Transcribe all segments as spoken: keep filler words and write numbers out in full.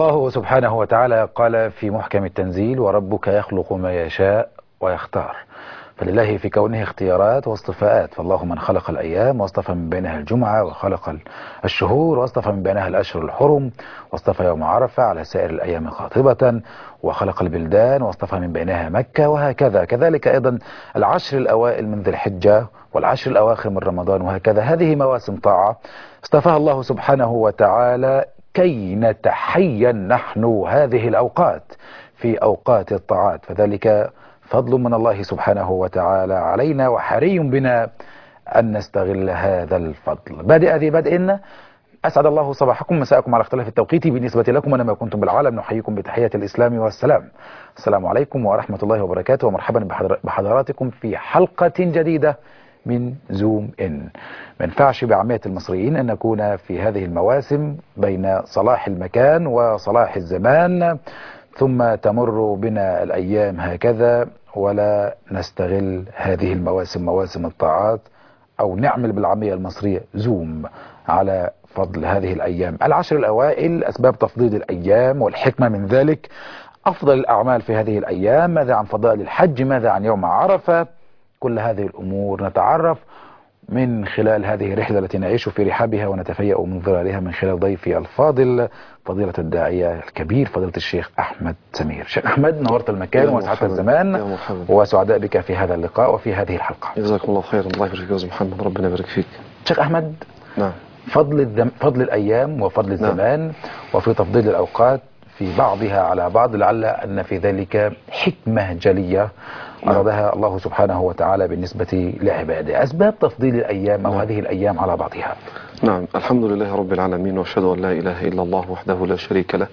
الله سبحانه وتعالى قال في محكم التنزيل: وربك يخلق ما يشاء ويختار. فلله في كونه اختيارات واصطفاءات، فالله من خلق الأيام واصطفى من بينها الجمعة، وخلق الشهور واصطفى من بينها الأشهر الحرم، واصطفى يوم عرفة على سائر الأيام قاطبة، وخلق البلدان واصطفى من بينها مكة، وهكذا. كذلك أيضا العشر الأوائل من ذي الحجة والعشر الأواخر من رمضان، وهكذا. هذه مواسم طاعة اصطفاها الله سبحانه وتعالى كي نتحين نحن هذه الأوقات في أوقات الطاعات، فذلك فضل من الله سبحانه وتعالى علينا، وحري بنا أن نستغل هذا الفضل. بادئ ذي بدء، أسعد الله صباحكم مساءكم على اختلاف التوقيت بالنسبة لكم، ونما كنتم بالعالم نحييكم بتحية الإسلام والسلام. السلام عليكم ورحمة الله وبركاته، ومرحبا بحضراتكم في حلقة جديدة من زوم إن. ما ينفعش بعامية المصريين أن نكون في هذه المواسم بين صلاح المكان وصلاح الزمان، ثم تمر بنا الأيام هكذا ولا نستغل هذه المواسم مواسم الطاعات، أو نعمل بالعامية المصرية زوم على فضل هذه الأيام. العشر الأوائل، أسباب تفضيل الأيام والحكمة من ذلك، أفضل الأعمال في هذه الأيام، ماذا عن فضائل الحج، ماذا عن يوم عرفة، كل هذه الأمور نتعرف من خلال هذه الرحلة التي نعيش في رحابها ونتفيأ من ظلالها من خلال ضيفي الفاضل فضيلة الداعية الكبير فضيلة الشيخ أحمد سمير. شيخ أحمد، نورت المكان وسعدت الزمان، وسعداء بك في هذا اللقاء وفي هذه الحلقة. جزاكم الله خيرا. الله يبارك فيك محمد، ربنا يبارك فيك. شيخ أحمد، نعم، فضل الدم... فضل الأيام وفضل الزمان، نعم، وفي تفضيل الأوقات في بعضها على بعض، لعل أن في ذلك حكمة جلية أرادها الله سبحانه وتعالى بالنسبة لعباده. أسباب تفضيل الأيام أو نعم. هذه الأيام على بعضها. نعم، الحمد لله رب العالمين، وأشهد أن لا إله إلا الله وحده لا شريك له،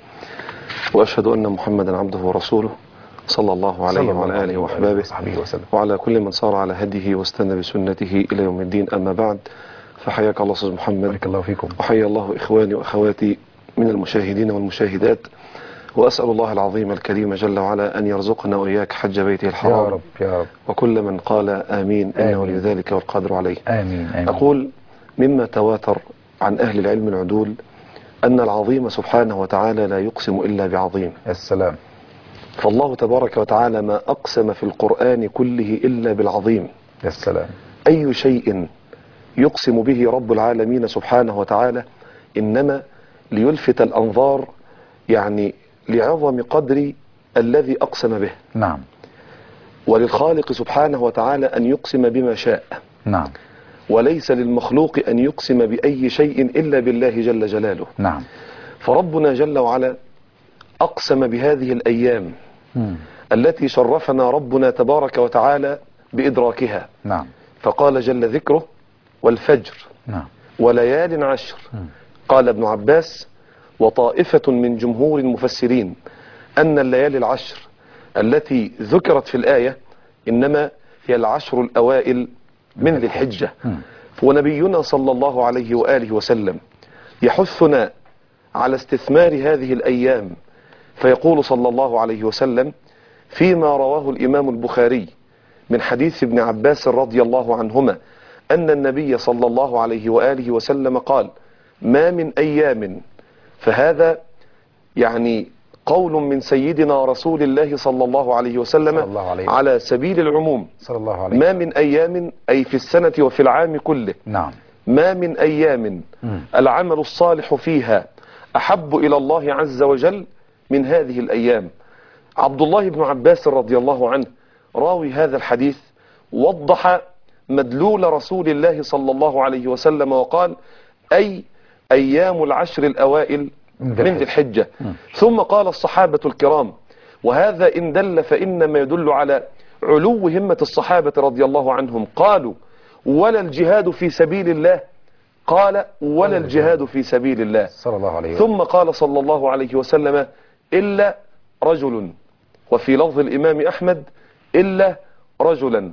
وأشهد أن محمدا عبده ورسوله صلى الله عليه وعلى آله وأحبابه وعلى كل من صار على هديه واستنى بسنته إلى يوم الدين. أما بعد، فحياك الله أستاذ محمد. بارك الله فيكم. وحيا الله إخواني وأخواتي من المشاهدين والمشاهدات، وأسأل الله العظيم الكريم جل وعلا أن يرزقنا وإياك حج بيته الحرام، يا رب يا رب، وكل من قال آمين, آمين. إنه لذلك والقادر عليه. آمين آمين. أقول مما تواتر عن أهل العلم العدول أن العظيم سبحانه وتعالى لا يقسم إلا بعظيم. السلام. فالله تبارك وتعالى ما أقسم في القرآن كله إلا بالعظيم. السلام. أي شيء يقسم به رب العالمين سبحانه وتعالى إنما ليلفت الأنظار، يعني لعظم قدر الذي أقسم به. نعم. وللخالق سبحانه وتعالى أن يقسم بما شاء. نعم. وليس للمخلوق أن يقسم بأي شيء إلا بالله جل جلاله. نعم. فربنا جل وعلا أقسم بهذه الأيام م. التي شرفنا ربنا تبارك وتعالى بإدراكها. نعم. فقال جل ذكره: والفجر. نعم. وليال عشر. م. قال ابن عباس وطائفة من جمهور المفسرين أن الليالي العشر التي ذكرت في الآية إنما هي العشر الأوائل من ذي الحجة. ونبينا صلى الله عليه وآله وسلم يحثنا على استثمار هذه الأيام، فيقول صلى الله عليه وسلم فيما رواه الإمام البخاري من حديث ابن عباس رضي الله عنهما أن النبي صلى الله عليه وآله وسلم قال: ما من أيام، فهذا يعني قول من سيدنا رسول الله صلى الله عليه وسلم صلى الله عليه. على سبيل العموم. صلى الله عليه. ما من أيام أي في السنة وفي العام كله. نعم. ما من أيام م. العمل الصالح فيها أحب إلى الله عز وجل من هذه الأيام. عبد الله بن عباس رضي الله عنه راوي هذا الحديث وضح مدلول رسول الله صلى الله عليه وسلم وقال: أي أيام العشر الأوائل من ذي الحجة. ثم قال الصحابة الكرام، وهذا إن دل فإنما يدل على علو همة الصحابة رضي الله عنهم، قالوا: ولا الجهاد في سبيل الله؟ قال: ولا الجهاد في سبيل الله. صلى الله عليه. ثم قال صلى الله عليه وسلم: إلا رجل، وفي لفظ الإمام أحمد: إلا رجلا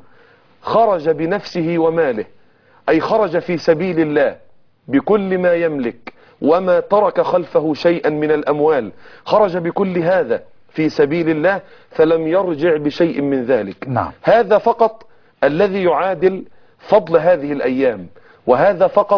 خرج بنفسه وماله، أي خرج في سبيل الله بكل ما يملك وما ترك خلفه شيئا من الأموال، خرج بكل هذا في سبيل الله فلم يرجع بشيء من ذلك. نعم. هذا فقط الذي يعادل فضل هذه الأيام، وهذا فقط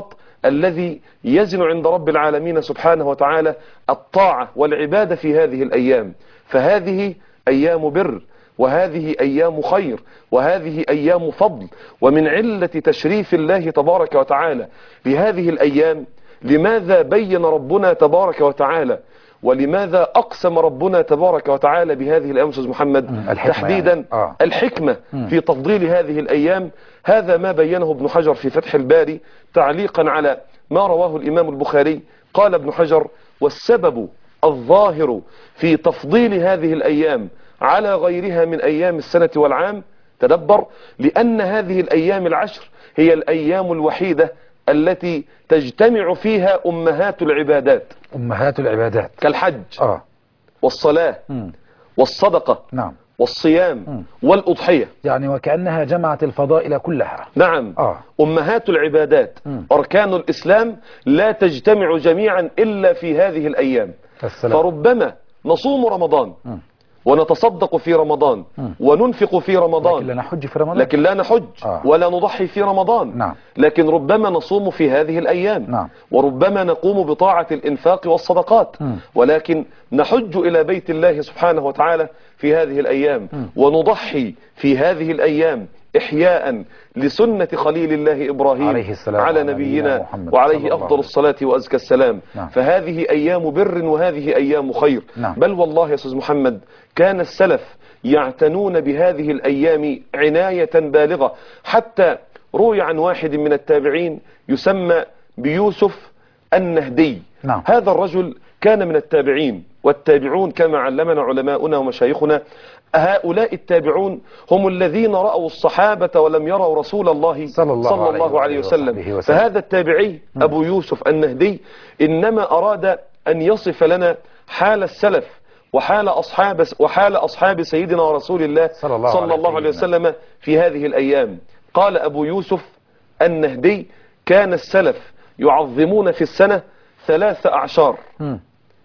الذي يزن عند رب العالمين سبحانه وتعالى الطاعة والعبادة في هذه الأيام. فهذه أيام بر، وهذه أيام خير، وهذه أيام فضل. ومن علة تشريف الله تبارك وتعالى لهذه الأيام، لماذا بين ربنا تبارك وتعالى ولماذا أقسم ربنا تبارك وتعالى بهذه الأيام أستاذ محمد تحديدا يعني. آه. الحكمة م. في تفضيل هذه الأيام. هذا ما بينه ابن حجر في فتح الباري تعليقا على ما رواه الإمام البخاري. قال ابن حجر: والسبب الظاهر في تفضيل هذه الأيام على غيرها من أيام السنة والعام، تدبر، لأن هذه الأيام العشر هي الأيام الوحيدة التي تجتمع فيها أمهات العبادات. أمهات العبادات كالحج آه. والصلاة م. والصدقة نعم. والصيام م. والأضحية، يعني وكأنها جمعت الفضائل كلها. نعم آه. أمهات العبادات م. أركان الإسلام لا تجتمع جميعا إلا في هذه الأيام. السلام. فربما نصوم رمضان م. ونتصدق في رمضان م. وننفق في رمضان، لكن لا نحج في رمضان، لكن لا نحج آه. ولا نضحي في رمضان. نعم. لكن ربما نصوم في هذه الأيام. نعم. وربما نقوم بطاعة الإنفاق والصدقات م. ولكن نحج إلى بيت الله سبحانه وتعالى في هذه الأيام م. ونضحي في هذه الأيام إحياء لسنة خليل الله إبراهيم عليه السلام على نبينا وعليه أفضل الصلاة وأزكى السلام. نعم. فهذه أيام بر وهذه أيام خير. نعم. بل والله يا أستاذ محمد كان السلف يعتنون بهذه الأيام عناية بالغة، حتى روي عن واحد من التابعين يسمى بيوسف النهدي. نعم. هذا الرجل كان من التابعين، والتابعون كما علمنا علماؤنا ومشايخنا هؤلاء التابعون هم الذين رأوا الصحابة ولم يروا رسول الله صلى الله, صلى الله عليه وسلم. وسلم. فهذا التابعي أبو يوسف النهدي إنما أراد أن يصف لنا حال السلف وحال أصحاب وحال أصحاب سيدنا ورسول الله صلى الله, صلى الله عليه وسلم في هذه الأيام. قال أبو يوسف النهدي: كان السلف يعظمون في السنة ثلاث أعشار م.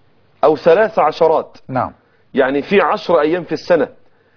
أو ثلاث عشرات. نعم. يعني في عشر أيام في السنة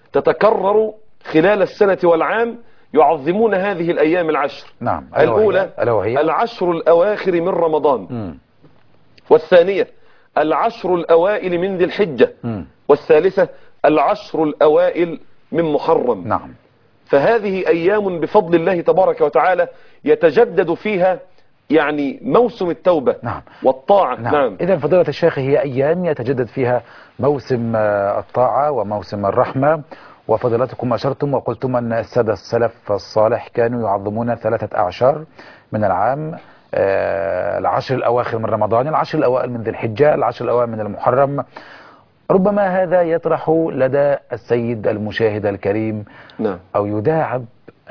تتكرر خلال السنة والعام يعظمون هذه الأيام العشر. نعم. الأولى هي. العشر الأواخر من رمضان م. والثانية العشر الأوائل من ذي الحجة م. والثالثة العشر الأوائل من محرم. نعم. فهذه أيام بفضل الله تبارك وتعالى يتجدد فيها يعني موسم التوبة نعم. والطاعة. نعم. نعم. إذن فضيلة الشيخ هي أيام يتجدد فيها موسم الطاعة وموسم الرحمة، وفضيلتكم أشرتم وقلتم أن السادة السلف الصالح كانوا يعظمون ثلاثة أعشار من العام، العشر الأواخر من رمضان، العشر الأوائل من ذي الحجة، العشر الأوائل من المحرم. ربما هذا يطرح لدى السيد المشاهد الكريم نعم. أو يداعب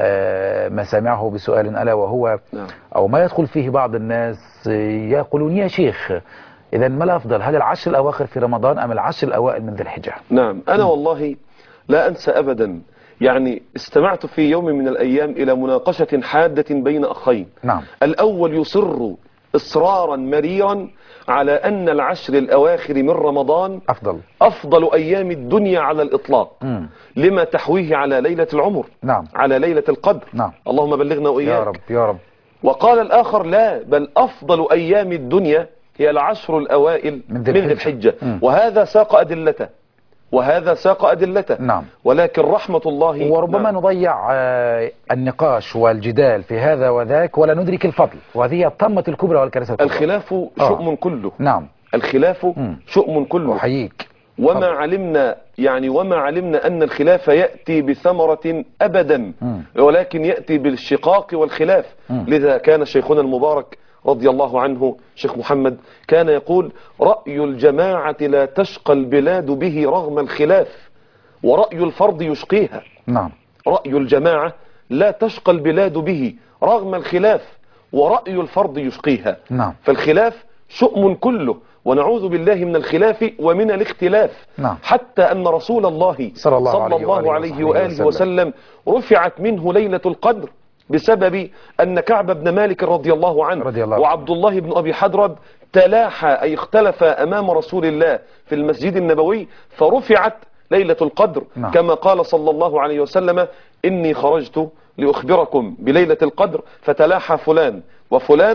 مسامعه بسؤال ألا وهو نعم. أو ما يدخل فيه بعض الناس يقولون: يا شيخ، إذا ما الأفضل، هل العشر الأواخر في رمضان أم العشر الأوائل من ذي الحجة؟ نعم. أنا والله لا أنسى أبدا، يعني استمعت في يوم من الأيام إلى مناقشة حادة بين أخين. نعم. الأول يصر إصرارا مريرا على أن العشر الأواخر من رمضان أفضل أفضل أيام الدنيا على الإطلاق م. لما تحويه على ليلة العمر. نعم. على ليلة القدر. نعم. اللهم بلغنا وإياك يا رب يا رب. وقال الآخر: لا، بل أفضل أيام الدنيا هي العشر الأوائل من ذي الحجة. وهذا ساق أدلته وهذا ساق أدلته. نعم. ولكن رحمة الله وربما نعم. نضيع النقاش والجدال في هذا وذاك ولا ندرك الفضل، وهذه الطمة الكبرى والكارثة الكبرى. الخلاف شؤم آه. كله. نعم. الخلاف م. شؤم كله. أحييك. وما فضل. علمنا يعني وما علمنا أن الخلاف يأتي بثمرة أبدا م. ولكن يأتي بالشقاق والخلاف. م. لذا كان شيخنا المبارك رضي الله عنه شيخ محمد كان يقول: رأي الجماعة لا تشقى البلاد به رغم الخلاف، ورأي الفرد يشقيها. نعم. رأي الجماعة لا تشقى البلاد به رغم الخلاف، ورأي الفرد يشقيها. نعم. فالخلاف شؤم كله، ونعوذ بالله من الخلاف ومن الاختلاف. نعم. حتى أن رسول الله صلى الله, صلى عليه, الله عليه وآله وسلم رفعت منه ليلة القدر بسبب أن كعب بن مالك رضي الله عنه رضي الله وعبد الله بن أبي حدرد تلاحى أي اختلف أمام رسول الله في المسجد النبوي، فرفعت ليلة القدر. نعم. كما قال صلى الله عليه وسلم: إني خرجت لأخبركم بليلة القدر فتلاحى فلان وفلان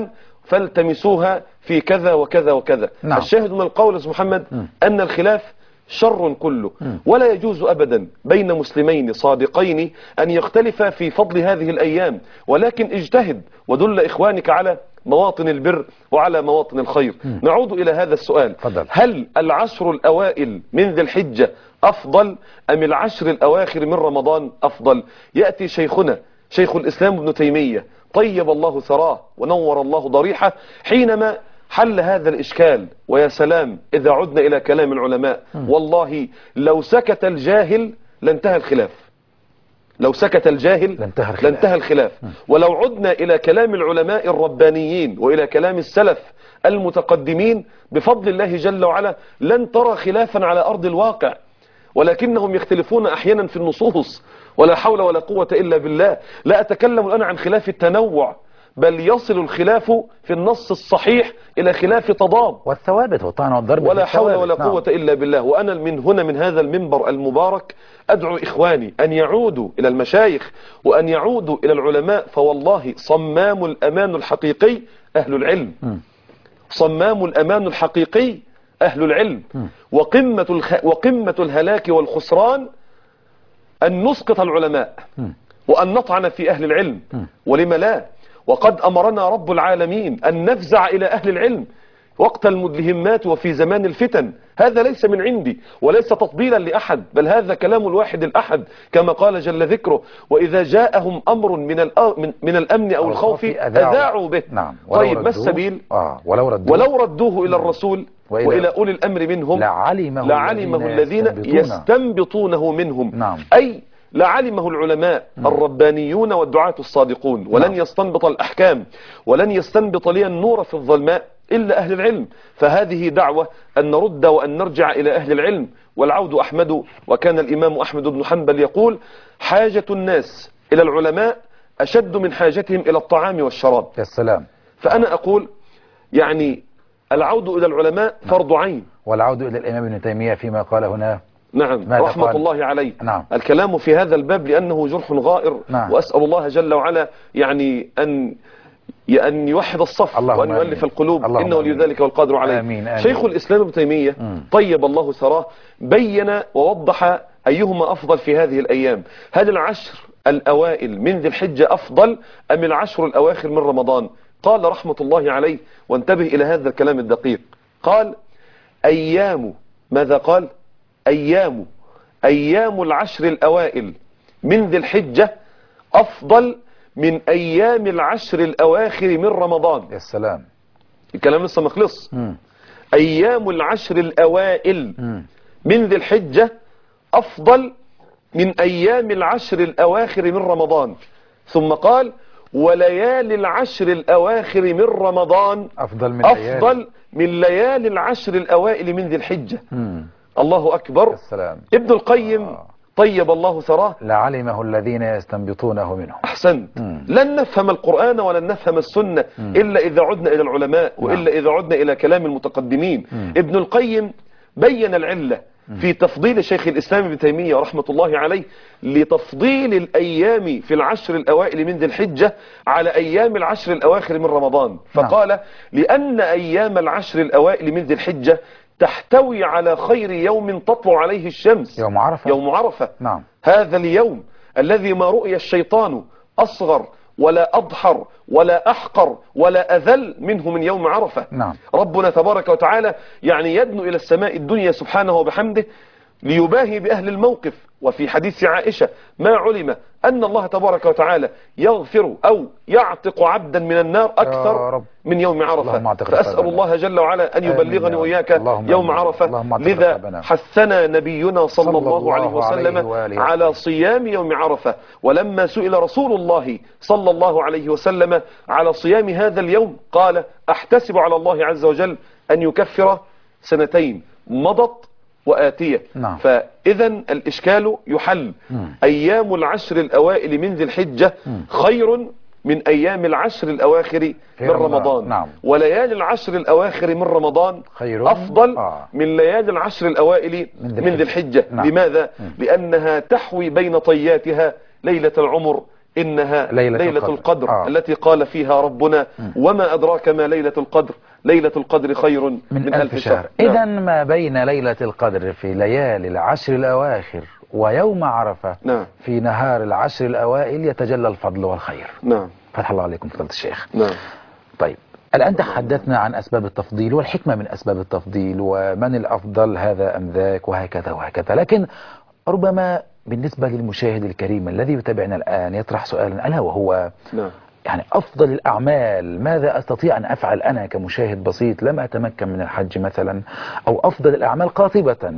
فالتمسوها في كذا وكذا وكذا. نعم. الشاهد من القول يا محمد م. أن الخلاف شر كله، م. ولا يجوز أبدا بين مسلمين صادقين أن يختلفا في فضل هذه الأيام، ولكن اجتهد ودل إخوانك على مواطن البر وعلى مواطن الخير. م. نعود إلى هذا السؤال: فضل. هل العشر الأوائل من ذي الحجة أفضل أم العشر الأواخر من رمضان أفضل؟ يأتي شيخنا شيخ الإسلام ابن تيمية طيب الله ثراه ونور الله ضريحه حينما حل هذا الإشكال. ويا سلام إذا عدنا إلى كلام العلماء، والله لو سكت الجاهل لانتهى الخلاف، لو سكت الجاهل لانتهى الخلاف, لانتهى الخلاف. ولو عدنا إلى كلام العلماء الربانيين وإلى كلام السلف المتقدمين بفضل الله جل وعلا لن ترى خلافا على أرض الواقع، ولكنهم يختلفون أحيانا في النصوص، ولا حول ولا قوة إلا بالله. لا أتكلم الآن عن خلاف التنوع، بل يصل الخلاف في النص الصحيح إلى خلاف تضاد والثوابت والطعن والضرب ولا حول ولا نعم. قوة إلا بالله. وأنا من هنا من هذا المنبر المبارك أدعو إخواني أن يعودوا إلى المشايخ وأن يعودوا إلى العلماء، فوالله صمام الأمان الحقيقي أهل العلم. م. صمام الأمان الحقيقي أهل العلم. م. وقمة, الخ... وقمة الهلاك والخسران أن نسقط العلماء م. وأن نطعن في أهل العلم. م. ولم لا؟ وقد أمرنا رب العالمين أن نفزع إلى أهل العلم وقت المدلهمات وفي زمان الفتن. هذا ليس من عندي وليس تطبيلا لأحد، بل هذا كلام الواحد الأحد كما قال جل ذكره: وإذا جاءهم أمر من, من, من الأمن أو الخوف أذاعوا به. نعم. طيب ما السبيل؟ آه. ولو, ردوه ولو ردوه إلى الرسول وإلى, وإلى أولي الأمر منهم لعلمه, لعلمه الذين يستنبطونه, يستنبطونه منهم. نعم. أي لعلمه العلماء م. الربانيون والدعاة الصادقون. ولن نعم. يستنبط الأحكام ولن يستنبط لي النور في الظلماء إلا أهل العلم. فهذه دعوة أن نرد وأن نرجع إلى أهل العلم. والعود أحمد، وكان الإمام أحمد بن حنبل يقول: حاجة الناس إلى العلماء أشد من حاجتهم إلى الطعام والشراب. يا سلام. فأنا أقول يعني العود إلى العلماء فرض عين. والعود إلى الإمام ابن تيمية فيما قال هنا. نعم رحمة قال؟ الله عليه. نعم. الكلام في هذا الباب لأنه جرح غائر. نعم. وأسأل الله جل وعلا يعني أن أن يوحد الصف وأن يؤلف القلوب، إنه لذلك والقادر عليه. آمين آمين. شيخ الإسلام ابن تيمية م. طيب الله ثراه بين ووضح أيهما أفضل في هذه الأيام. هل العشر الأوائل من ذي الحجة أفضل أم العشر الأواخر من رمضان؟ قال رحمة الله عليه، وانتبه إلى هذا الكلام الدقيق، قال: أيام ماذا قال؟ أيام أيام العشر الأوائل من ذي الحجة أفضل من أيام العشر الأواخر من رمضان. يا سلام. الكلام لسه ما خلص. أيام العشر الأوائل م. من ذي الحجة أفضل من أيام العشر الأواخر من رمضان. ثم قال: وليالي العشر الأواخر من رمضان أفضل من, أفضل من ليالي العشر الأوائل من ذي الحجة. م. الله أكبر. السلام. ابن القيم آه. طيب الله ثراه لعلمه الذين يستنبطونه منهم. أحسنت. مم. لن نفهم القرآن ولن نفهم السنة مم. إلا إذا عدنا إلى العلماء وإلا نعم. إذا عدنا إلى كلام المتقدمين. مم. ابن القيم بين العلة مم. في تفضيل شيخ الإسلام ابن تيمية رحمة الله عليه لتفضيل الأيام في العشر الأوائل من ذي الحجة على أيام العشر الأواخر من رمضان. فقال: نعم. لأن أيام العشر الأوائل من ذي الحجة تحتوي على خير يوم تطلع عليه الشمس، يوم عرفة. يوم عرفة. نعم. هذا اليوم الذي ما رؤي الشيطان أصغر ولا أضحر ولا أحقر ولا أذل منه من يوم عرفة. نعم. ربنا تبارك وتعالى يعني يدنو إلى السماء الدنيا سبحانه وبحمده ليباهي بأهل الموقف. وفي حديث عائشة: ما علم أن الله تبارك وتعالى يغفر أو يعتق عبدا من النار أكثر من يوم عرفة. فأسأل الله جل وعلا أن يبلغني وإياك يوم عرفة. لذا حثنا نبينا صلى الله عليه وسلم على صيام يوم عرفة. ولما سئل رسول الله صلى الله عليه وسلم على صيام هذا اليوم قال: أحتسب على الله عز وجل أن يكفر سنتين مضت وآتية. نعم. فإذا الإشكال يحل. مم. أيام العشر الأوائل من ذي الحجة مم. خير من أيام العشر الأواخر من رمضان. نعم. وليالي العشر الأواخر من رمضان خير أفضل آه. من ليالي العشر الأوائل من ذي الحجة. نعم. لماذا؟ مم. لأنها تحوي بين طياتها ليلة العمر إنها ليلة ليلة, القدر. القدر, آه. التي قال فيها ربنا م. وما أدراك ما ليلة القدر ليلة القدر خير من, من ألف, ألف شهر. شهر. إذا نعم. ما بين ليلة القدر في ليالي العشر الأواخر ويوم عرفة نعم. في نهار العشر الأوائل يتجلى الفضل والخير. نعم. فتح الله عليكم فضيلة الشيخ. نعم. طيب الآن تحدثنا عن أسباب التفضيل والحكمة من أسباب التفضيل ومن الأفضل هذا أم ذاك وهكذا وهكذا، لكن ربما بالنسبة للمشاهد الكريم الذي يتابعنا الآن يطرح سؤالا ألا وهو نعم. يعني أفضل الأعمال ماذا أستطيع أن أفعل أنا كمشاهد بسيط لم أتمكن من الحج مثلا، أو أفضل الأعمال قاطبة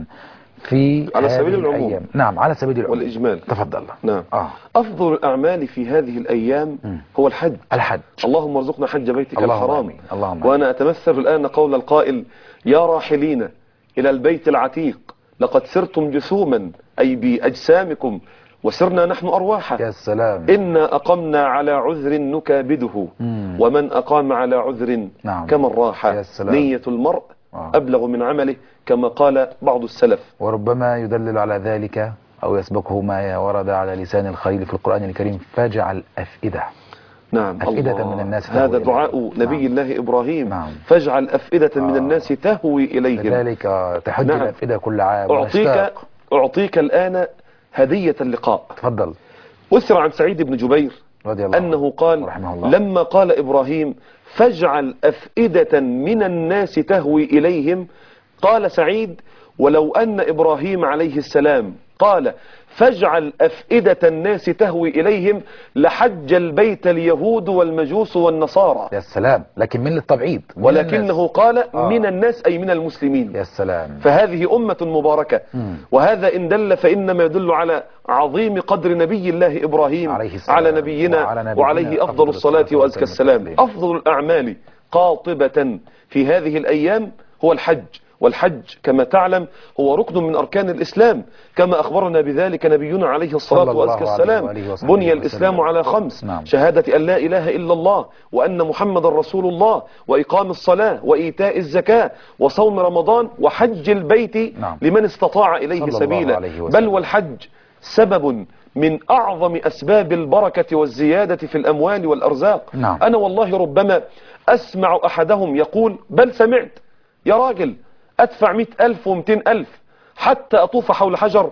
في على سبيل هذه العموم. الأيام. نعم على سبيل العموم والإجمال. تفضل. نعم. آه. أفضل الأعمال في هذه الأيام م. هو الحج. الحج. اللهم ارزقنا حج بيتك اللهم الحرام. آمين. اللهم وأنا أتمثل الآن قول القائل يا راحلين إلى البيت العتيق لقد سرتم جسوما أي بأجسامكم وسرنا نحن أرواحا. يا سلام. إنا أقمنا على عذر نكابده مم. ومن أقام على عذر نعم. كمن راح. يا سلام. نية المرء آه. أبلغ من عمله كما قال بعض السلف. وربما يدلل على ذلك أو يسبقه ما ورد على لسان الخليل في القرآن الكريم فاجعل أفئدة. نعم. أفئدة الله. من الناس هذا تهوي دعاء إليه. نبي نعم. الله إبراهيم. نعم. فاجعل أفئدة آه. من الناس تهوي إليهم. لذلك تحج نعم. الأفئدة كل عام. أعطيك, ونشتاق. أعطيك الآن هدية اللقاء. تفضل. أثر عن سعيد بن جبير رضي الله أنه قال الله. لما قال إبراهيم فاجعل أفئدة من الناس تهوي إليهم، قال سعيد ولو أن إبراهيم عليه السلام قال فاجعل أفئدة الناس تهوي إليهم لحج البيت اليهود والمجوس والنصارى. يا سلام. لكن من التبعيد ولكنه قال آه. من الناس أي من المسلمين. يا سلام. فهذه أمة مباركة. مم. وهذا إن دل فإنما يدل على عظيم قدر نبي الله إبراهيم عليه, على نبينا, وعلى نبينا وعليه أفضل الصلاة وأزكى السلام. أفضل الأعمال قاطبة في هذه الأيام هو الحج. والحج كما تعلم هو ركن من أركان الإسلام كما أخبرنا بذلك نبينا عليه الصلاة وأزكى السلام. بني الإسلام على خمس: نعم. شهادة أن لا إله إلا الله وأن محمد رسول الله وإقام الصلاة وإيتاء الزكاة وصوم رمضان وحج البيت نعم. لمن استطاع إليه سبيلا. بل والحج سبب من أعظم أسباب البركة والزيادة في الأموال والأرزاق. نعم. أنا والله ربما أسمع أحدهم يقول بل سمعت يا راجل أدفع مئة ألف ومئتين ألف حتى أطوف حول حجر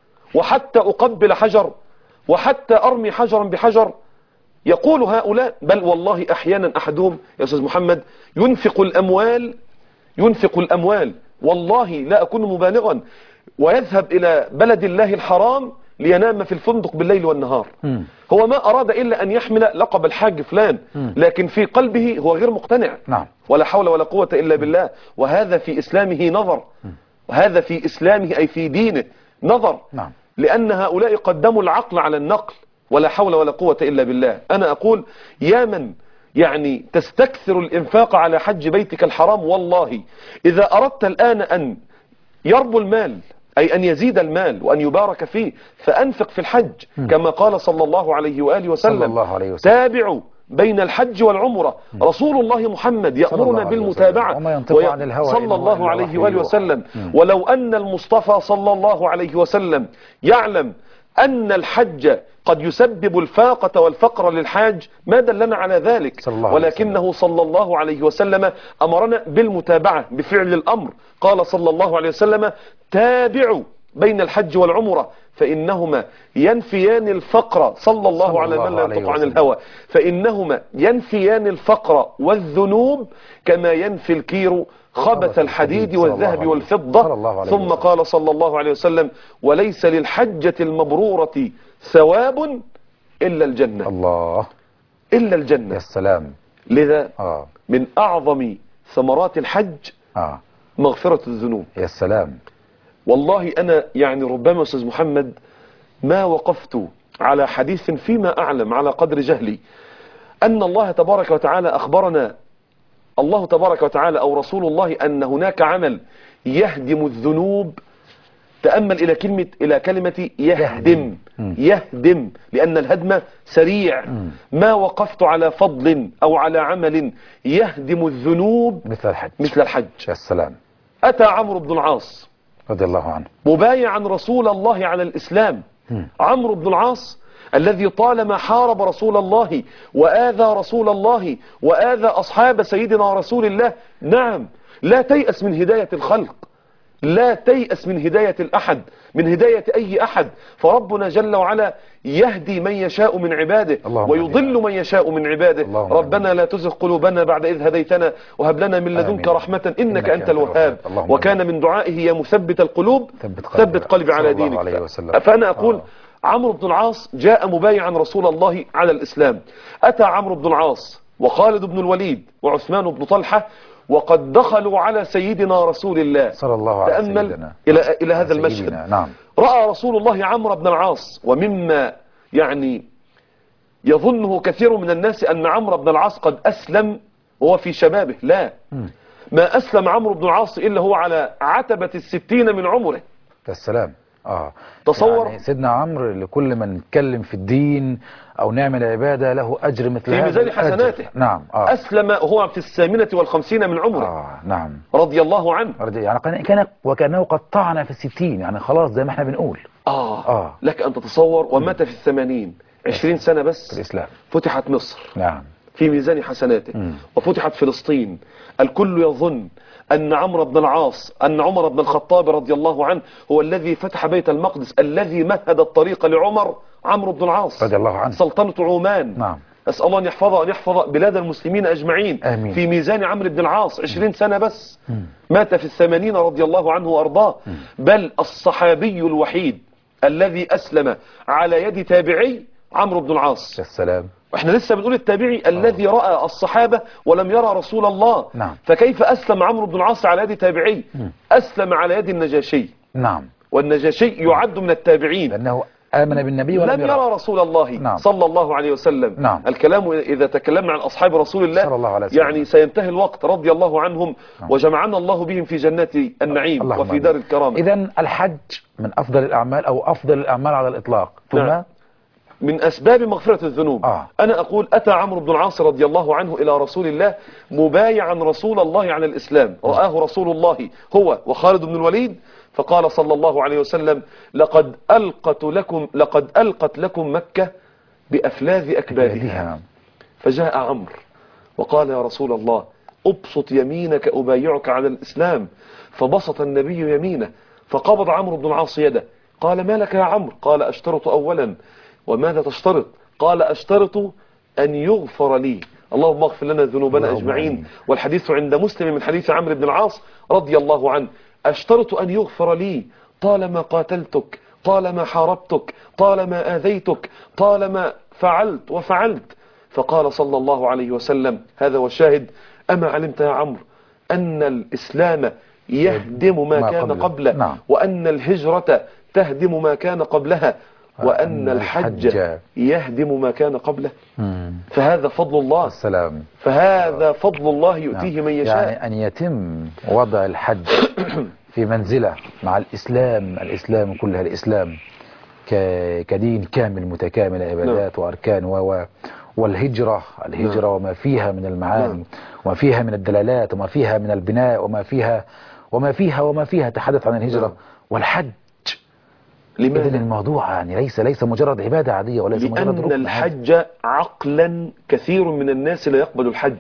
وحتى أقبل حجر وحتى أرمي حجرا بحجر. يقول هؤلاء بل والله أحيانا أحدهم يا أستاذ محمد ينفق الأموال ينفق الأموال والله لا أكون مبالغا ويذهب إلى بلد الله الحرام لينام في الفندق بالليل والنهار. م. هو ما أراد إلا أن يحمل لقب الحاج فلان، م. لكن في قلبه هو غير مقتنع. نعم. ولا حول ولا قوة إلا بالله. وهذا في إسلامه نظر، م. وهذا في إسلامه أي في دينه نظر. نعم. لأن هؤلاء قدموا العقل على النقل. ولا حول ولا قوة إلا بالله. أنا أقول يا من يعني تستكثر الإنفاق على حج بيتك الحرام، والله إذا أردت الآن أن يربو المال أي أن يزيد المال وأن يبارك فيه فأنفق في الحج م. كما قال صلى الله عليه وآله وسلم, صلى الله عليه وسلم. تابعوا بين الحج والعمرة. م. رسول الله محمد يأمرنا بالمتابعة وما ينطق عن الهوى صلى الله عليه وآله وسلم. ولو أن المصطفى صلى الله عليه وسلم يعلم أن الحج قد يسبب الفاقة والفقر للحاج ما دلنا على ذلك، صلى ولكنه صلى الله عليه وسلم أمرنا بالمتابعة بفعل الأمر. قال صلى الله عليه وسلم تابعوا بين الحج والعمرة فإنهما ينفيان الفقر. صلى الله على من لا ينطق عن الهوى. فإنهما ينفيان الفقر والذنوب كما ينفي الكير خبث الحديد والذهب والفضة. ثم قال صلى الله عليه وسلم وليس للحجة المبرورة ثواب إلا الجنة. الله. إلا الجنة. يا سلام. لذا آه. من أعظم ثمرات الحج آه. مغفرة الذنوب. يا سلام. والله أنا يعني ربما أستاذ محمد ما وقفت على حديث فيما أعلم على قدر جهلي أن الله تبارك وتعالى أخبرنا الله تبارك وتعالى أو رسول الله أن هناك عمل يهدم الذنوب. تأمل إلى كلمة إلى كلمة يهدم يهدم لأن الهدم سريع. ما وقفت على فضل أو على عمل يهدم الذنوب مثل الحج. مثل الحج. يا سلام. أتى عمرو بن العاص رضي الله عنه مبايعا رسول الله على الإسلام. م. عمرو بن العاص الذي طالما حارب رسول الله وآذى رسول الله وآذى أصحاب سيدنا رسول الله. نعم، لا تيأس من هداية الخلق، لا تيأس من هداية الأحد، من هداية أي أحد، فربنا جل وعلا يهدي من يشاء من عباده ويضل من يشاء من عباده. ربنا لا تزغ قلوبنا بعد إذ هديتنا وهب لنا من لدنك رحمة إنك أنت الوهاب. وكان من دعائه يا مثبت القلوب ثبت قلبي على دينك. فأنا أقول عمرو بن العاص جاء مبايعا رسول الله على الإسلام. أتى عمرو بن العاص وخالد بن الوليد وعثمان بن طلحة وقد دخلوا على سيدنا رسول الله صلى الله عليه وسلم. تأمل إلى, إلى هذا المشهد. نعم. رأى رسول الله عمرو بن العاص، ومما يعني يظنه كثير من الناس أن عمرو بن العاص قد أسلم وهو في شبابه. لا، ما أسلم عمرو بن العاص إلا هو على عتبة الستين من عمره. السلام. آه. تصور يعني سيدنا عمرو لكل من نتكلم في الدين أو نعمل عبادة له أجر مثل في ميزان حسناته. نعم. آه. أسلم وهو في الثامنة والخمسين من عمره. آه. نعم. رضي الله عنه. يعني كان وكأنه قد طعن في الستين، يعني خلاص زي ما احنا بنقول. آه. آه. لك أن تتصور، ومات في الثمانين، عشرين سنة بس في الإسلام. فتحت مصر. نعم. في ميزان حسناته. م. وفتحت فلسطين. الكل يظن أن عمرو بن العاص أن عمر بن الخطاب رضي الله عنه هو الذي فتح بيت المقدس، الذي مهد الطريق لعمر عمرو بن العاص رضي الله عنه. سلطنة عمان. نعم. أسأل الله أن يحفظ أن يحفظ بلاد المسلمين أجمعين. آمين. في ميزان عمرو بن العاص عشرين سنة بس. م. مات في الثمانين رضي الله عنه وأرضاه. م. بل الصحابي الوحيد الذي أسلم على يد تابعي عمرو بن العاص. السلام. واحنا لسه بنقول التابعي الذي رأى الصحابة ولم يرى رسول الله. نعم. فكيف أسلم عمرو بن العاص على يد تابعي؟ م. أسلم على يد النجاشي. نعم. والنجاشي يعد من التابعين لأنه آمن بالنبي ولم لم يرى رسول الله. نعم. صلى الله عليه وسلم. نعم. الكلام إذا تكلمنا عن أصحاب رسول الله, صلى الله عليه وسلم. يعني سينتهي الوقت رضي الله عنهم. نعم. وجمعنا الله بهم في جنات النعيم وفي دار الكرامة. إذن الحج من أفضل الأعمال أو أفضل الأعمال على الإطلاق. ثم نعم. من أسباب مغفرة الذنوب. آه. أنا أقول أتى عمرو بن العاص رضي الله عنه إلى رسول الله مبايعا رسول الله على الإسلام. رآه رسول الله هو وخالد بن الوليد فقال صلى الله عليه وسلم لقد ألقت لكم لقد ألقت لكم مكة بأفلاذ أكبادها. فجاء عمرو وقال يا رسول الله أبسط يمينك أبايعك على الإسلام. فبسط النبي يمينه فقبض عمرو بن العاص يده. قال ما لك يا عمرو؟ قال أشترط أولا. وماذا تشترط؟ قال أشترط أن يغفر لي. اللهم اغفر لنا ذنوبنا أجمعين. والحديث عند مسلم من حديث عمرو بن العاص رضي الله عنه. أشترط أن يغفر لي طالما قاتلتك، طالما حاربتك، طالما آذيتك، طالما فعلت وفعلت. فقال صلى الله عليه وسلم هذا والشاهد أما علمت يا عمرو أن الإسلام يهدم ما كان قبله. نعم. وأن الهجرة تهدم ما كان قبلها وأن الحج يهدم ما كان قبله. مم. فهذا فضل الله. السلام. فهذا فضل الله يؤتيه. نعم. من يشاء. يعني أن يتم وضع الحج في منزلة مع الإسلام، الإسلام كلها الإسلام كدين كامل متكامل عبادات. نعم. وأركان و والهجرة الهجرة. نعم. وما فيها من المعاني. نعم. وما فيها من الدلالات وما فيها من البناء وما فيها وما فيها وما فيها تحدث عن الهجرة. نعم. والحج. لماذا؟ إذن الموضوع يعني ليس ليس مجرد عبادة عادية وليس مجرد ركن. لأن الحج عقلا كثير من الناس لا يقبل الحج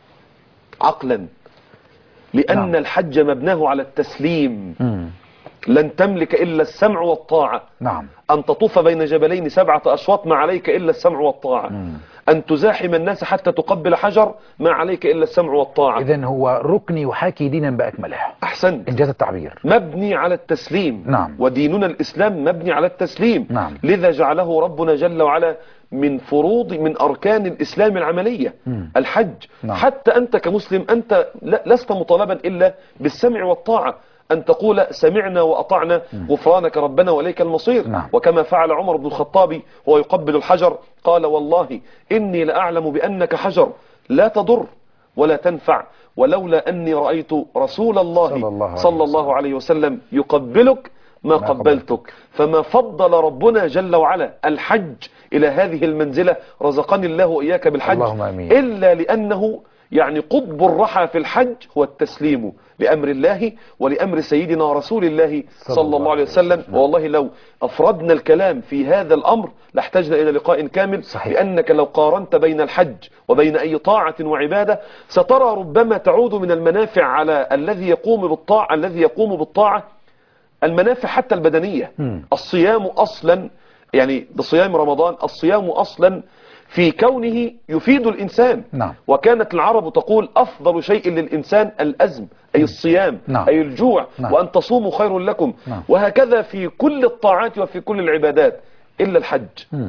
عقلا. لأن نعم. الحج مبناه على التسليم. م. لن تملك إلا السمع والطاعة. نعم. أن تطوف بين جبلين سبعة أشواط ما عليك إلا السمع والطاعة. م. أن تزاحم الناس حتى تقبل حجر ما عليك إلا السمع والطاعة. إذن هو ركن يحاكي دينا بأكمله. أحسنت. إنجاز التعبير. مبني على التسليم. نعم. وديننا الإسلام مبني على التسليم. نعم. لذا جعله ربنا جل وعلا من فروض من أركان الإسلام العملية. م. الحج. نعم. حتى أنت كمسلم أنت لست مطالبا إلا بالسمع والطاعة. أن تقول سمعنا وأطعنا غفرانك ربنا وإليك المصير. نعم. وكما فعل عمر بن الخطاب وهو يقبل الحجر قال والله إني لأعلم بأنك حجر لا تضر ولا تنفع ولولا أني رأيت رسول الله صلى الله, صلى الله عليه وسلم يقبلك ما, ما قبلتك. فما فضل ربنا جل وعلا الحج إلى هذه المنزلة رزقني الله وإياك بالحج إلا لأنه يعني قطب الرحى في الحج هو التسليم لأمر الله ولأمر سيدنا رسول الله صلى الله عليه وسلم. والله لو أفردنا الكلام في هذا الأمر لاحتجنا إلى لقاء كامل. صحيح. لأنك لو قارنت بين الحج وبين أي طاعة وعبادة سترى ربما تعود من المنافع على الذي يقوم بالطاعة الذي يقوم بالطاعة المنافع حتى البدنية. م. الصيام أصلا يعني بصيام رمضان الصيام أصلا في كونه يفيد الإنسان. نعم. وكانت العرب تقول أفضل شيء للإنسان الأزم أي الصيام. نعم. أي الجوع. نعم. وأن تصوموا خير لكم. نعم. وهكذا في كل الطاعات وفي كل العبادات إلا الحج م.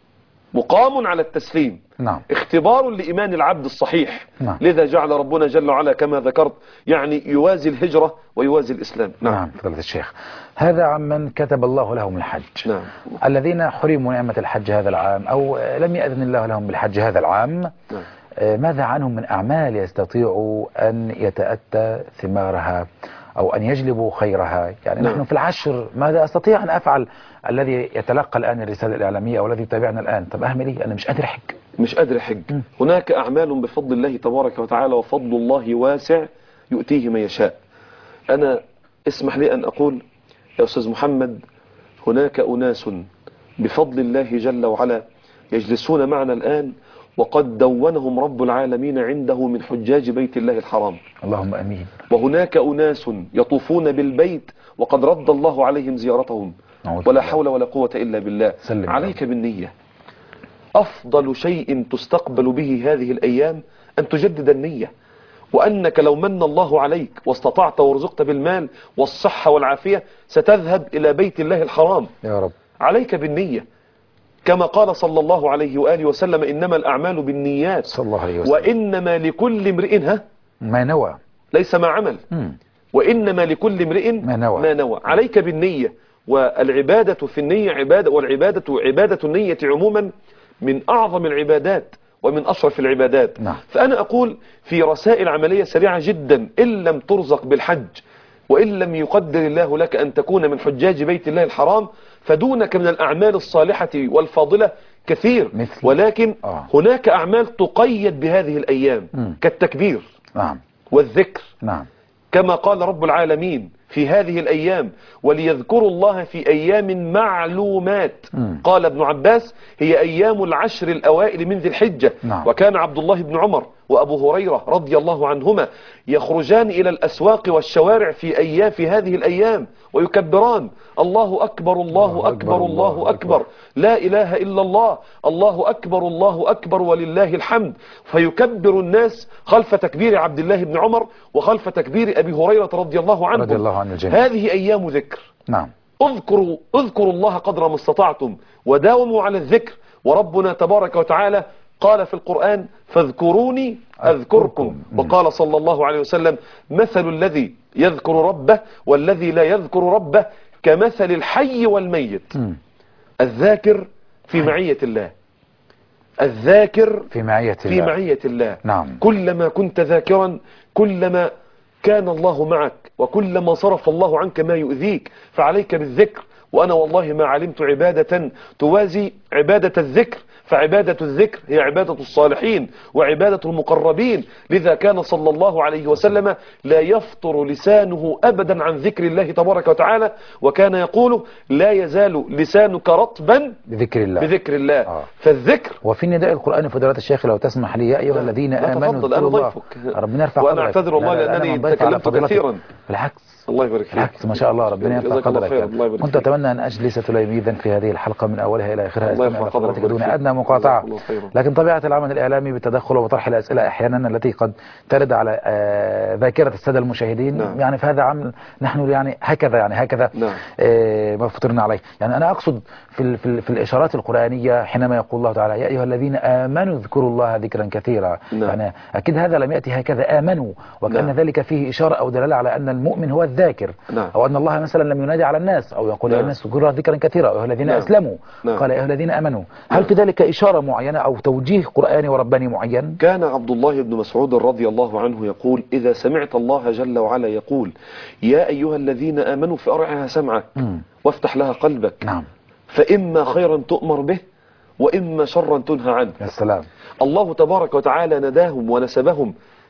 مقام على التسليم. نعم. اختبار لإيمان العبد الصحيح. نعم. لذا جعل ربنا جل وعلا كما ذكرت يعني يوازي الهجرة ويوازي الإسلام. نعم, نعم. فضيلة الشيخ، هذا عمن كتب الله لهم الحج. نعم. الذين حرموا نعمة الحج هذا العام أو لم يأذن الله لهم بالحج هذا العام. نعم. ماذا عنهم من أعمال يستطيعوا أن يتأتى ثمارها أو أن يجلبوا خيرها؟ يعني نعم. نحن في العشر ماذا أستطيع أن أفعل؟ الذي يتلقى الآن الرسالة الإعلامية أو الذي يتابعنا الآن، طب أعمل إيه؟ أنا مش قادر أحج. مش قادر أحج. هناك أعمال بفضل الله تبارك وتعالى وفضل الله واسع يؤتيه من يشاء. أنا اسمح لي أن أقول يا أستاذ محمد هناك أناس بفضل الله جل وعلا يجلسون معنا الآن وقد دونهم رب العالمين عنده من حجاج بيت الله الحرام. اللهم أمين. وهناك أناس يطوفون بالبيت وقد رد الله عليهم زيارتهم. ولا حول ولا قوة إلا بالله. سلم. عليك بالنية. أفضل شيء تستقبل به هذه الأيام أن تجدد النية، وأنك لو من الله عليك واستطعت ورزقت بالمال والصحة والعافية ستذهب إلى بيت الله الحرام. يا رب. عليك بالنية كما قال صلى الله عليه وآله وسلم إنما الأعمال بالنيات صلى الله عليه وسلم. وإنما لكل امرئ ها ما نوى ليس ما عمل. مم. وإنما لكل امرئ ما نوى. ما نوى. عليك بالنية. والعبادة في النية عبادة، والعبادة عبادة النية عموما من أعظم العبادات ومن أشرف العبادات. نعم. فأنا أقول في رسائل عملية سريعة جدا إن لم ترزق بالحج وإن لم يقدر الله لك أن تكون من حجاج بيت الله الحرام فدونك من الأعمال الصالحة والفاضلة كثير. مثل. ولكن آه. هناك أعمال تقيد بهذه الأيام م. كالتكبير. نعم. والذكر. نعم. كما قال رب العالمين في هذه الأيام وليذكروا الله في أيام معلومات. م. قال ابن عباس هي أيام العشر الأوائل من ذي الحجة. نعم. وكان عبد الله بن عمر وأبو هريرة رضي الله عنهما يخرجان إلى الأسواق والشوارع في أيام في هذه الأيام ويكبران الله أكبر الله أكبر الله أكبر لا إله إلا الله الله أكبر الله أكبر ولله الحمد. فيكبر الناس خلف تكبير عبد الله بن عمر وخلف تكبير أبي هريرة رضي الله عنه. رضي الله عن الجميع. هذه أيام ذكر. نعم. اذكروا اذكروا الله قدر ما استطعتم وداوموا على الذكر. وربنا تبارك وتعالى قال في القرآن فاذكروني أذكركم. وقال صلى الله عليه وسلم مثل الذي يذكر ربه والذي لا يذكر ربه كمثل الحي والميت. م. الذاكر في معية الله. الذاكر في معية الله. في معية الله. نعم. كلما كنت ذاكرا كلما كان الله معك وكلما صرف الله عنك ما يؤذيك. فعليك بالذكر. وأنا والله ما علمت عبادة توازي عبادة الذكر. فعبادة الذكر هي عبادة الصالحين وعبادة المقربين. لذا كان صلى الله عليه وسلم لا يفطر لسانه أبدا عن ذكر الله تبارك وتعالى. وكان يقول لا يزال لسانك رطبا بذكر الله بذكر الله. آه. فالذكر وفي نداء القرآن فضيلة الشيخ لو تسمح لي يا أيها الذين آمنوا تفضل أنا ضيفك. ربنا يرفع وأنا قدرك. أعتذر والله لأنني تكلمت كثيرا. بالعكس الله يبارك فيك. بالعكس ما شاء الله ربنا يرفع قدرك. كنت أتمنى أن أجلس تلاميذا في هذه الحلقة من أولها إلى آخرها استمع لفضلتك دون أدنى مقاطعة. لكن طبيعة العمل الإعلامي بالتدخل وطرح الأسئلة أحيانا التي قد ترد على آه ذاكرة السادة المشاهدين. نعم. يعني في هذا عمل نحن يعني هكذا يعني هكذا نعم. آه ما فطرنا عليه. يعني أنا أقصد في ال في, ال في الإشارات القرآنية حينما يقول الله تعالى يا أيها الذين آمنوا اذكروا الله ذكرا كثيرا. نعم. يعني أكيد هذا لم يأتي هكذا آمنوا وكأن نعم. ذلك فيه إشارة أو دلالة على أن المؤمن هو الذاكر. نعم. أو أن الله مثلا لم ينادي على الناس أو يقول نعم. يا الناس اذكروا الله ذكرا كثيرا أيها الذين نعم. أسلموا. نعم. قال يا أيها الذين آمنوا. هل في ذلك إشارة معينة أو توجيه قرآني ورباني معين؟ كان عبد الله بن مسعود رضي الله عنه يقول إذا سمعت الله جل وعلا يقول يا أيها الذين آمنوا فأرعها سمعك مم. وافتح لها قلبك. نعم. فإما خيرا تؤمر به وإما شرا تنهى عنه. يا سلام. الله تبارك وتعالى نداهم ونسبهم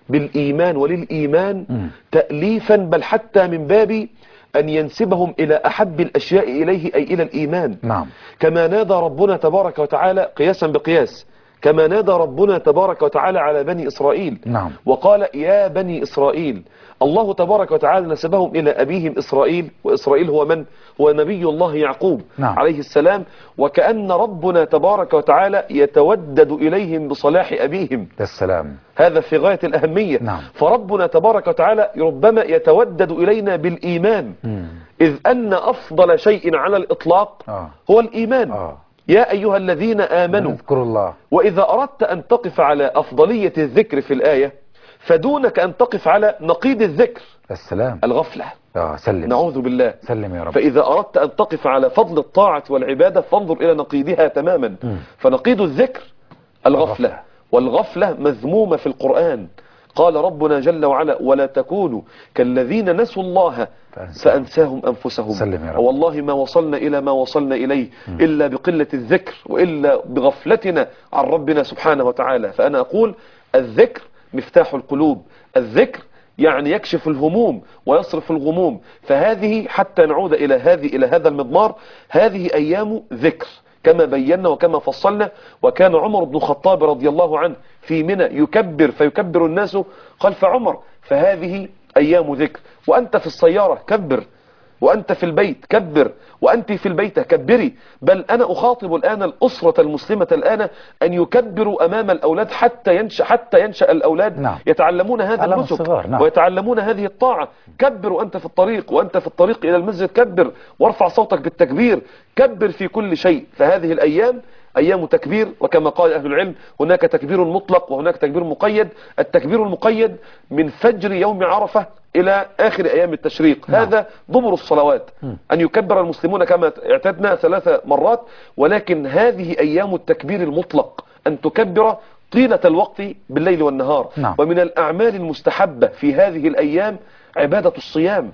بالإيمان وللإيمان مم. تأليفا، بل حتى من باب أن ينسبهم إلى أحب الأشياء إليه، أي إلى الإيمان. نعم. كما نادى ربنا تبارك وتعالى قياسا بقياس، كما نادى ربنا تبارك وتعالى على بني إسرائيل نعم. وقال يا بني إسرائيل. الله تبارك وتعالى نسبهم إلى أبيهم إسرائيل، وإسرائيل هو من؟ هو نبي الله يعقوب نعم. عليه السلام. وكأن ربنا تبارك وتعالى يتودد إليهم بصلاح أبيهم، السلام. هذا في غاية الأهمية. نعم. فربنا تبارك وتعالى ربما يتودد إلينا بالإيمان، مم. إذ أن أفضل شيء على الإطلاق آه. هو الإيمان. آه. يا أيها الذين آمنوا. اذكروا الله. وإذا أردت أن تقف على أفضلية الذكر في الآية، فدونك أن تقف على نقيض الذكر، السلام. الغفلة. آه سلم. نعوذ بالله. سلم يا رب. فإذا أردت أن تقف على فضل الطاعة والعبادة فانظر إلى نقيضها تماما. مم. فنقيض الذكر الغفلة، الغفلة. والغفلة مذمومة في القرآن. قال ربنا جل وعلا ولا تكونوا كالذين نسوا الله فأنساهم. فأنساهم أنفسهم. سلم يا رب. والله ما وصلنا إلى ما وصلنا إليه إلا بقلة الذكر، وإلا بغفلتنا عن ربنا سبحانه وتعالى. فأنا أقول الذكر مفتاح القلوب، الذكر يعني يكشف الهموم ويصرف الغموم. فهذه حتى نعود إلى هذه إلى هذا المضمار، هذه أيام ذكر كما بينا وكما فصلنا. وكان عمر بن الخطاب رضي الله عنه في منى يكبر فيكبر الناس خلف عمر. فهذه أيام ذكر. وأنت في السيارة كبر، وأنت في البيت كبر، وأنت في البيت كبري. بل أنا أخاطب الآن الأسرة المسلمة الآن أن يكبروا أمام الأولاد حتى ينشأ حتى ينشأ الأولاد. نعم. يتعلمون هذا على النسك الصغار. نعم. ويتعلمون هذه الطاعة. كبر وأنت في الطريق، وأنت في الطريق إلى المسجد كبر، وارفع صوتك بالتكبير، كبر في كل شيء. فهذه الأيام أيام تكبير. وكما قال أهل العلم هناك تكبير مطلق وهناك تكبير مقيد. التكبير المقيد من فجر يوم عرفة إلى آخر أيام التشريق. نعم. هذا ضمر الصلوات، أن يكبر المسلمون كما اعتدنا ثلاث مرات. ولكن هذه أيام التكبير المطلق، أن تكبر طيلة الوقت بالليل والنهار. نعم. ومن الأعمال المستحبة في هذه الأيام عبادة الصيام،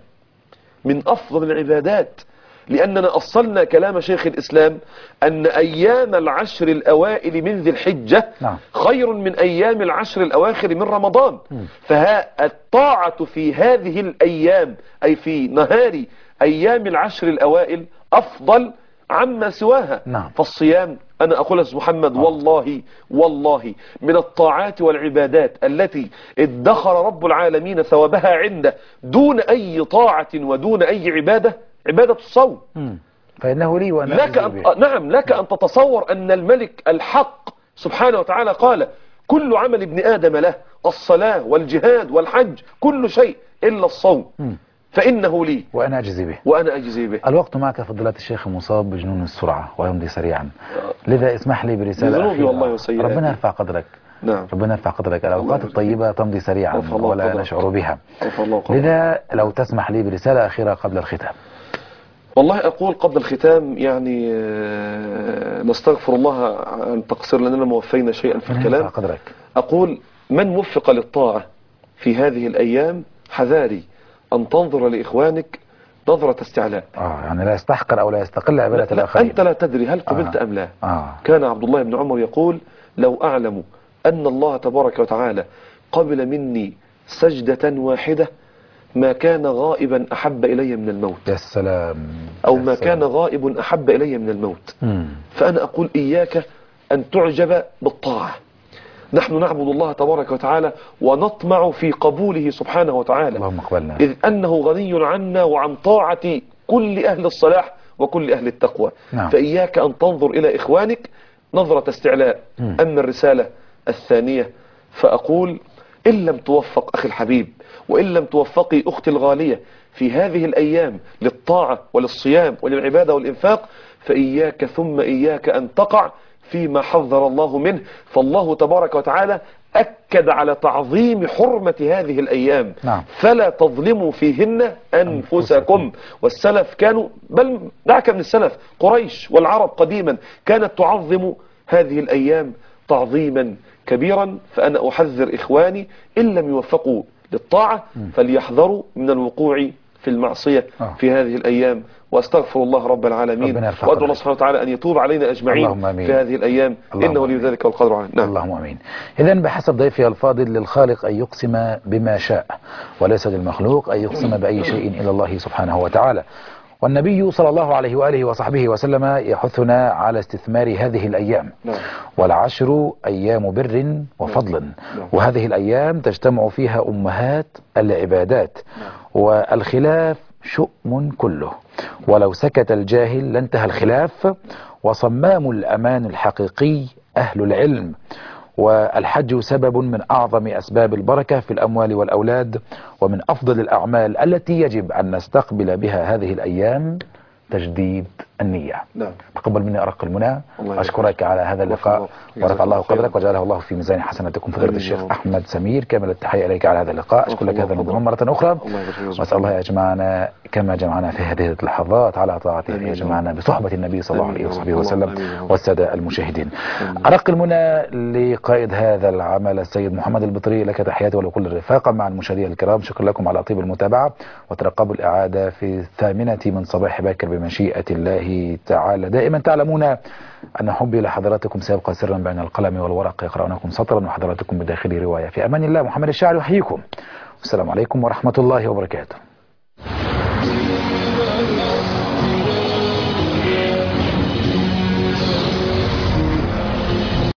من أفضل العبادات. لأننا أصلنا كلام شيخ الإسلام أن أيام العشر الأوائل من ذي الحجة نعم. خير من أيام العشر الأواخر من رمضان. فها الطاعة في هذه الأيام، أي في نهار أيام العشر الأوائل، أفضل عما سواها. نعم. فالصيام أنا أقول يا محمد والله والله من الطاعات والعبادات التي ادخر رب العالمين ثوابها عنده دون أي طاعة ودون أي عبادة، عبادة الصوم. مم. فإنه لي وأنا لك أجزي أن... به. نعم لك أن تتصور أن الملك الحق سبحانه وتعالى قال كل عمل ابن آدم له، الصلاة والجهاد والحج، كل شيء إلا الصوم مم. فإنه لي وأنا أجزي به. وأنا أجزي به. الوقت معك فضيلة الشيخ مصاب بجنون السرعة ويمضي سريعا، لذا اسمح لي برسالة بذنوبي أخيرة. والله وسيئاتي. ربنا يرفع قدرك. نعم. ربنا يرفع قدرك. الأوقات الطيبة تمضي سريعا رفع الله ولا قدرك. نشعر بها. رفع الله قدرك. لذا لو تسمح لي برسالة أخيرة قبل الختام. والله أقول قبل الختام يعني آه، نستغفر الله عن تقصير لأننا ما وفينا شيئا في ربنا الكلام. يرفع قدرك. أقول من وفق للطاعة في هذه الأيام حذاري أن تنظر لإخوانك نظرة استعلاء. آه يعني لا يستحقر أو لا يستقل عبادة لا الآخرين. أنت لا تدري هل قبلت آه. أم لا. آه. كان عبد الله بن عمر يقول لو أعلم أن الله تبارك وتعالى قبل مني سجدة واحدة ما كان غائبا أحب إلي من الموت، يا سلام. أو يا ما سلام. كان غائب أحب إلي من الموت. مم. فأنا أقول إياك أن تعجب بالطاعة. نحن نعبد الله تبارك وتعالى ونطمع في قبوله سبحانه وتعالى، اللهم اقبلنا. إذ أنه غني عنا وعن طاعة كل أهل الصلاح وكل أهل التقوى. نعم. فإياك أن تنظر إلى إخوانك نظرة استعلاء. مم. أما الرسالة الثانية فأقول إن لم توفق أخي الحبيب وإن لم توفقي أختي الغالية في هذه الأيام للطاعة وللصيام وللعبادة والإنفاق، فإياك ثم إياك أن تقع فيما حذر الله منه. فالله تبارك وتعالى أكد على تعظيم حرمة هذه الأيام. نعم. فلا تظلموا فيهن أنفسكم. والسلف كانوا، بل دعك من السلف، قريش والعرب قديما كانت تعظم هذه الأيام تعظيما كبيرا. فأنا أحذر إخواني إن لم يوفقوا للطاعة فليحذروا من الوقوع في المعصية آه. في هذه الأيام، وأستغفر الله رب العالمين، وأدعو الله سبحانه وتعالى أن يتوب علينا أجمعين في هذه الأيام، إنه ولي ذلك والقدر عليه. نعم. اللهم آمين. إذا بحسب ضيفي الفاضل، للخالق أن يقسم بما شاء، وليس للمخلوق أن يقسم بأي شيء إلى الله سبحانه وتعالى. والنبي صلى الله عليه وآله وصحبه وسلم يحثنا على استثمار هذه الأيام. نعم. والعشر أيام بر وفضل. نعم. وهذه الأيام تجتمع فيها أمهات العبادات. نعم. والخلاف شؤم كله، ولو سكت الجاهل لانتهى الخلاف. وصمام الأمان الحقيقي أهل العلم. والحج سبب من أعظم أسباب البركة في الأموال والأولاد، ومن أفضل الأعمال التي يجب أن نستقبل بها هذه الأيام تجديد النية. نعم. تقبل مني أرق المنى. أشكرك على هذا اللقاء، ورفع الله قدرك وجعله الله في ميزان حسناتكم. فضيلة الشيخ أحمد سمير، كامل التحية إليك على هذا اللقاء. أشكر لك هذا المضمون مرة أخرى، وأسأل الله يجمعنا كما جمعنا في هذه اللحظات على طاعته، يجمعنا بصحبة النبي صلى الله عليه وصحبه وسلم والسادة المشاهدين. أرق المنى لقائد هذا العمل السيد محمد البطري، لك تحياتي ولكل الرفاقة مع المشاهدين الكرام. شكرا لكم على طيب المتابعة، وترقبوا الإعادة في الثامنة من صباح باكر بمشيئة الله تعالى. دائما تعلمون أن حبي لحضراتكم سيبقى سرا بين القلم والورق، يقرأونكم سطرا وحضراتكم بداخل رواية. في أمان الله، محمد الشاعر يحييكم، والسلام عليكم ورحمة الله وبركاته.